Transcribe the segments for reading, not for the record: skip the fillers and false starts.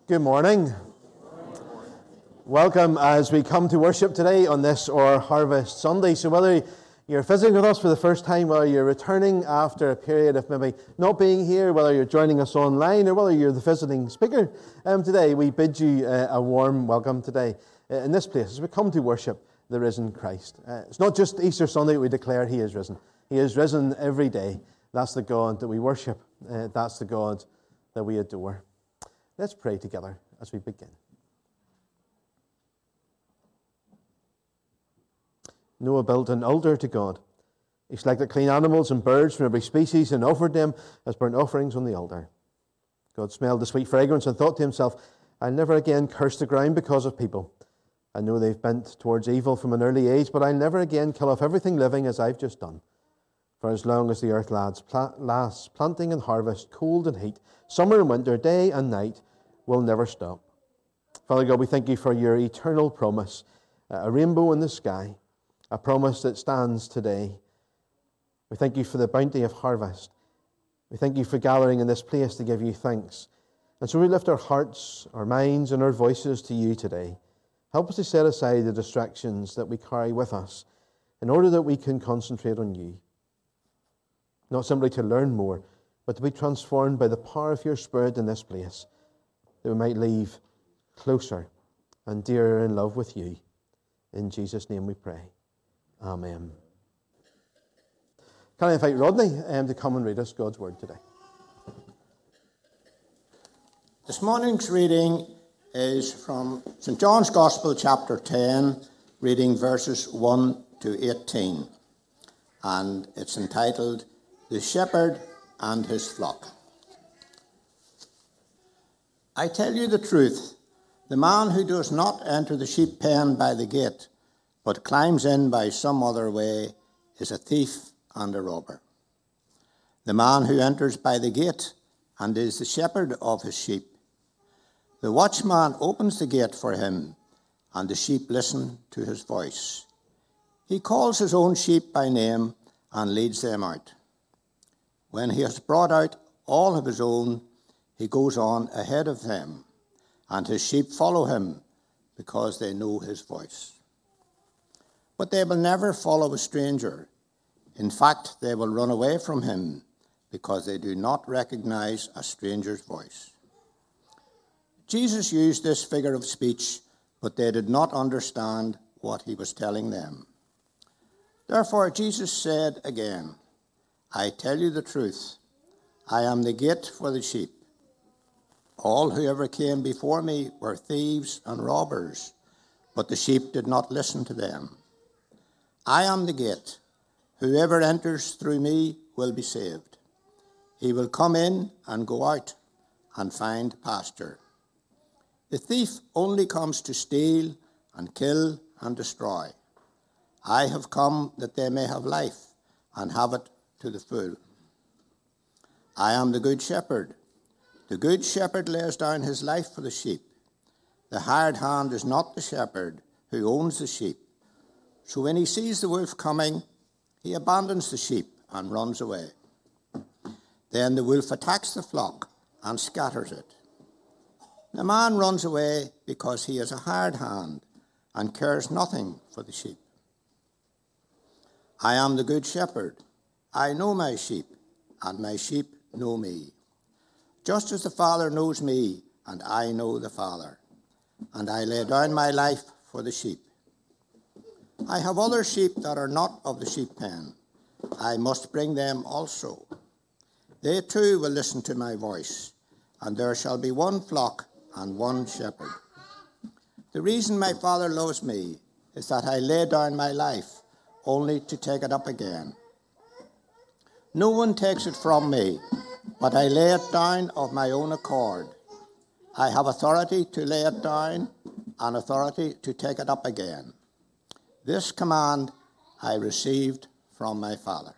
Good morning. Welcome as we come to worship today on this or Harvest Sunday. So whether you're visiting with us for the first time, whether you're returning after a period of maybe not being here, whether you're joining us online or whether you're the visiting speaker today, we bid you a warm welcome today in this place as we come to worship the risen Christ. It's not just Easter Sunday that we declare He is risen. He is risen every day. That's the God that we worship. That's the God that we adore. Let's pray together as we begin. Noah built an altar to God. He selected clean animals and birds from every species and offered them as burnt offerings on the altar. God smelled the sweet fragrance and thought to himself, I'll never again curse the ground because of people. I know they've bent towards evil from an early age, but I'll never again kill off everything living as I've just done. For as long as the earth lasts, planting and harvest, cold and heat, summer and winter, day and night, will never stop. Father God, we thank you for your eternal promise, a rainbow in the sky, a promise that stands today. We thank you for the bounty of harvest. We thank you for gathering in this place to give you thanks. And so we lift our hearts, our minds, and our voices to you today. Help us to set aside the distractions that we carry with us in order that we can concentrate on you. Not simply to learn more, but to be transformed by the power of your Spirit in this place, that we might leave closer and dearer in love with you. In Jesus' name we pray. Amen. Can I invite Rodney to come and read us God's Word today? This morning's reading is from St. John's Gospel, chapter 10, reading verses 1 to 18. And it's entitled, The Shepherd and His Flock. I tell you the truth, the man who does not enter the sheep pen by the gate, but climbs in by some other way, is a thief and a robber. The man who enters by the gate and is the shepherd of his sheep. The watchman opens the gate for him, and the sheep listen to his voice. He calls his own sheep by name and leads them out. When he has brought out all of his own, he goes on ahead of them, and his sheep follow him because they know his voice. But they will never follow a stranger. In fact, they will run away from him because they do not recognize a stranger's voice. Jesus used this figure of speech, but they did not understand what he was telling them. Therefore, Jesus said again, I tell you the truth, I am the gate for the sheep. All who ever came before me were thieves and robbers, but the sheep did not listen to them. I am the gate. Whoever enters through me will be saved. He will come in and go out and find pasture. The thief only comes to steal and kill and destroy. I have come that they may have life and have it to the full. I am the good shepherd. The good shepherd lays down his life for the sheep. The hired hand is not the shepherd who owns the sheep. So when he sees the wolf coming, he abandons the sheep and runs away. Then the wolf attacks the flock and scatters it. The man runs away because he is a hired hand and cares nothing for the sheep. I am the good shepherd. I know my sheep, and my sheep know me. Just as the Father knows me, and I know the Father, and I lay down my life for the sheep. I have other sheep that are not of the sheep pen. I must bring them also. They too will listen to my voice, and there shall be one flock and one shepherd. The reason my Father loves me is that I lay down my life only to take it up again. No one takes it from me, but I lay it down of my own accord. I have authority to lay it down and authority to take it up again. This command I received from my Father.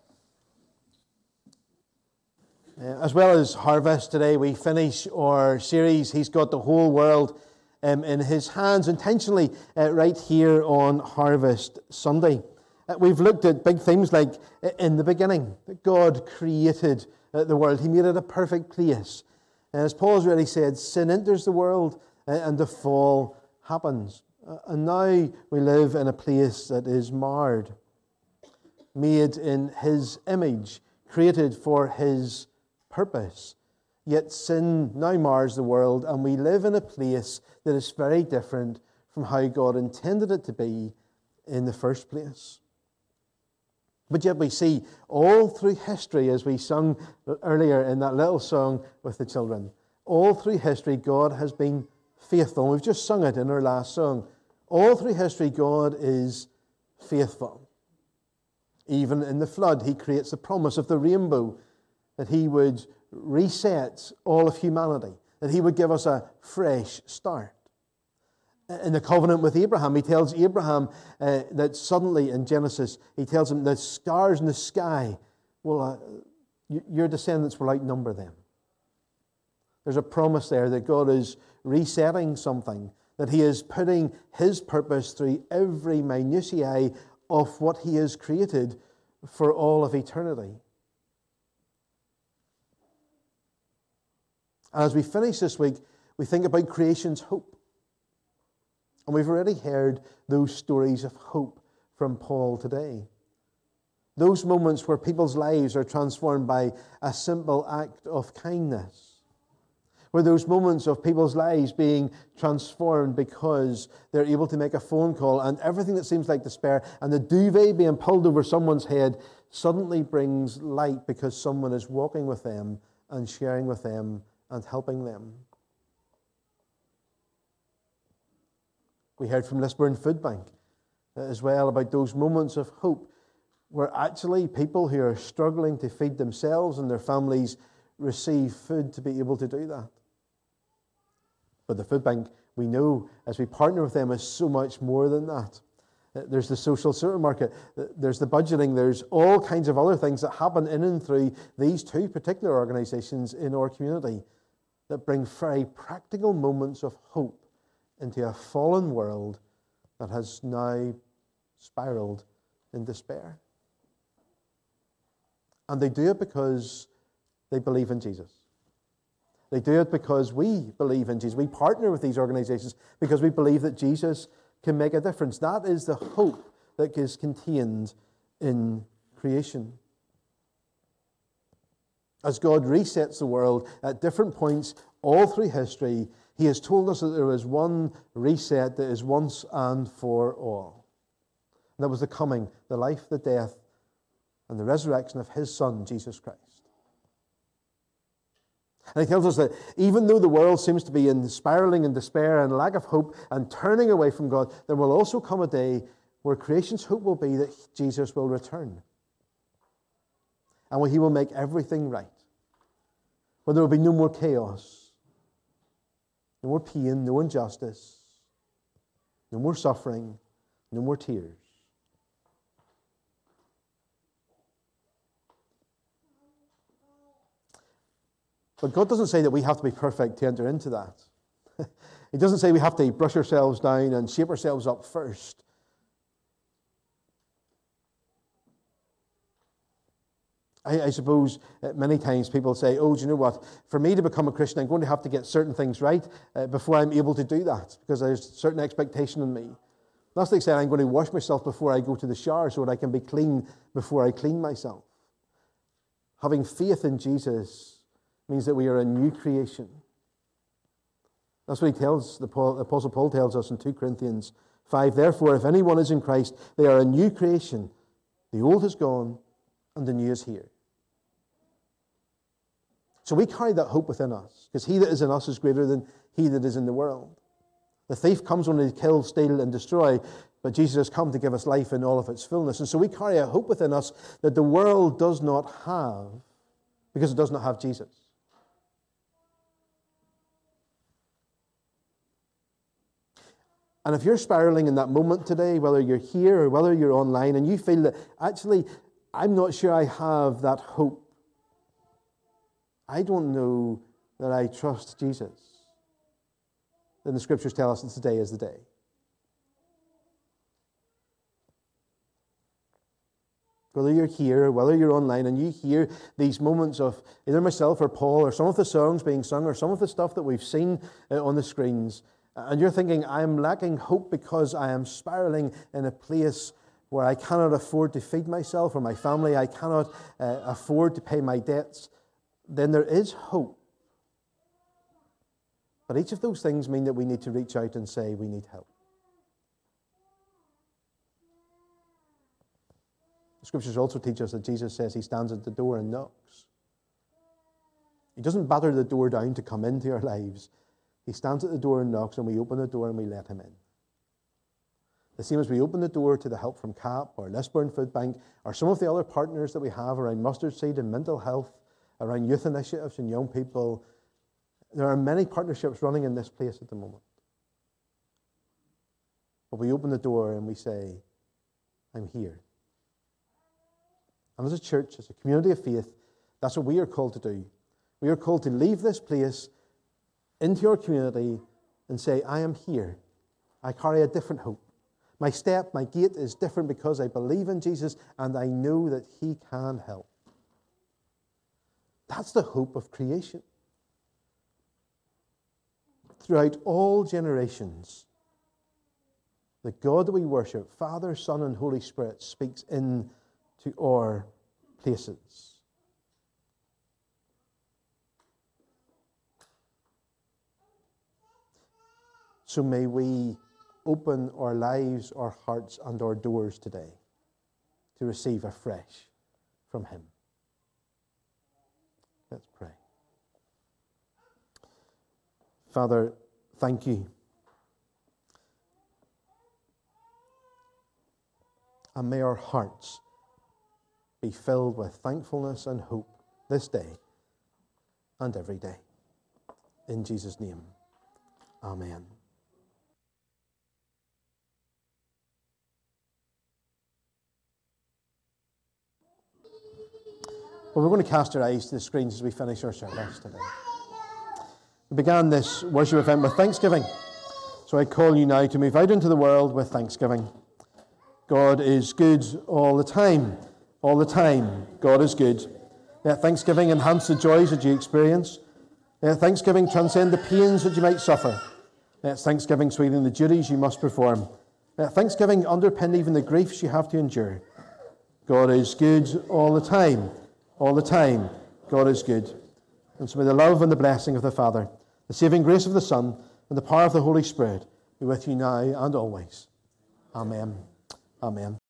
As well as Harvest today, we finish our series, He's Got the Whole World in His Hands, intentionally right here on Harvest Sunday. We've looked at big themes like in the beginning, that God created the world. He made it a perfect place. And as Paul's already said, sin enters the world and the fall happens. And now we live in a place that is marred, made in his image, created for his purpose. Yet sin now mars the world, and we live in a place that is very different from how God intended it to be in the first place. But yet we see all through history, as we sung earlier in that little song with the children, all through history God has been faithful. And we've just sung it in our last song. All through history God is faithful. Even in the flood, he creates the promise of the rainbow, that he would reset all of humanity, that he would give us a fresh start. In the covenant with Abraham, he tells Abraham that suddenly in Genesis, he tells him the stars in the sky, your descendants will outnumber them. There's a promise there that God is resetting something, that he is putting his purpose through every minutiae of what he has created for all of eternity. And as we finish this week, we think about creation's hope. And we've already heard those stories of hope from Paul today. Those moments where people's lives are transformed by a simple act of kindness. Where those moments of people's lives being transformed because they're able to make a phone call, and everything that seems like despair and the duvet being pulled over someone's head suddenly brings light because someone is walking with them and sharing with them and helping them. We heard from Lisburn Food Bank as well about those moments of hope where actually people who are struggling to feed themselves and their families receive food to be able to do that. But the food bank, we know, as we partner with them, is so much more than that. There's the social supermarket, there's the budgeting, there's all kinds of other things that happen in and through these two particular organisations in our community that bring very practical moments of hope into a fallen world that has now spiraled in despair. And they do it because they believe in Jesus. They do it because we believe in Jesus. We partner with these organizations because we believe that Jesus can make a difference. That is the hope that is contained in creation. As God resets the world at different points all through history, he has told us that there is one reset that is once and for all. And that was the coming, the life, the death, and the resurrection of his Son, Jesus Christ. And he tells us that even though the world seems to be in spiraling in despair and lack of hope and turning away from God, there will also come a day where creation's hope will be that Jesus will return. And where he will make everything right. Where there will be no more chaos. No more pain, no injustice, no more suffering, no more tears. But God doesn't say that we have to be perfect to enter into that. He doesn't say we have to brush ourselves down and shape ourselves up first. I suppose many times people say, do you know what? For me to become a Christian, I'm going to have to get certain things right before I'm able to do that, because there's a certain expectation in me. That's like saying I'm going to wash myself before I go to the shower so that I can be clean before I clean myself. Having faith in Jesus means that we are a new creation. That's what the Apostle Paul tells us in 2 Corinthians 5. Therefore, if anyone is in Christ, they are a new creation. The old has gone and the new is here. So we carry that hope within us, because he that is in us is greater than he that is in the world. The thief comes only to kill, steal, and destroy, but Jesus has come to give us life in all of its fullness. And so we carry a hope within us that the world does not have, because it does not have Jesus. And if you're spiraling in that moment today, whether you're here or whether you're online, and you feel that, actually, I'm not sure I have that hope. I don't know that I trust Jesus. Then the scriptures tell us that today is the day. whether you're here or whether you're online and you hear these moments of either myself or Paul or some of the songs being sung or some of the stuff that we've seen on the screens, and you're thinking, I'm lacking hope because I am spiraling in a place where I cannot afford to feed myself or my family, I cannot afford to pay my debts, then there is hope. But each of those things mean that we need to reach out and say we need help. The Scriptures also teach us that Jesus says he stands at the door and knocks. He doesn't batter the door down to come into our lives. He stands at the door and knocks, and we open the door and we let him in. The same as we open the door to the help from CAP or Lisburn Food Bank or some of the other partners that we have around Mustard Seed and mental health, around youth initiatives and young people. There are many partnerships running in this place at the moment. But we open the door and we say, I'm here. And as a church, as a community of faith, that's what we are called to do. We are called to leave this place into our community and say, I am here. I carry a different hope. My step, my gait is different because I believe in Jesus and I know that he can help. That's the hope of creation. Throughout all generations, the God that we worship, Father, Son, and Holy Spirit, speaks into our places. So may we open our lives, our hearts, and our doors today to receive afresh from him. Let's pray. Father, thank you. And may our hearts be filled with thankfulness and hope this day and every day. In Jesus' name, amen. Well, we're going to cast our eyes to the screens as we finish our service today. We began this worship event with thanksgiving. So I call you now to move out into the world with thanksgiving. God is good all the time. All the time, God is good. Let thanksgiving enhance the joys that you experience. Let thanksgiving transcend the pains that you might suffer. Let thanksgiving sweeten the duties you must perform. Let thanksgiving underpin even the griefs you have to endure. God is good all the time. All the time, God is good. And so may the love and the blessing of the Father, the saving grace of the Son, and the power of the Holy Spirit be with you now and always. Amen. Amen.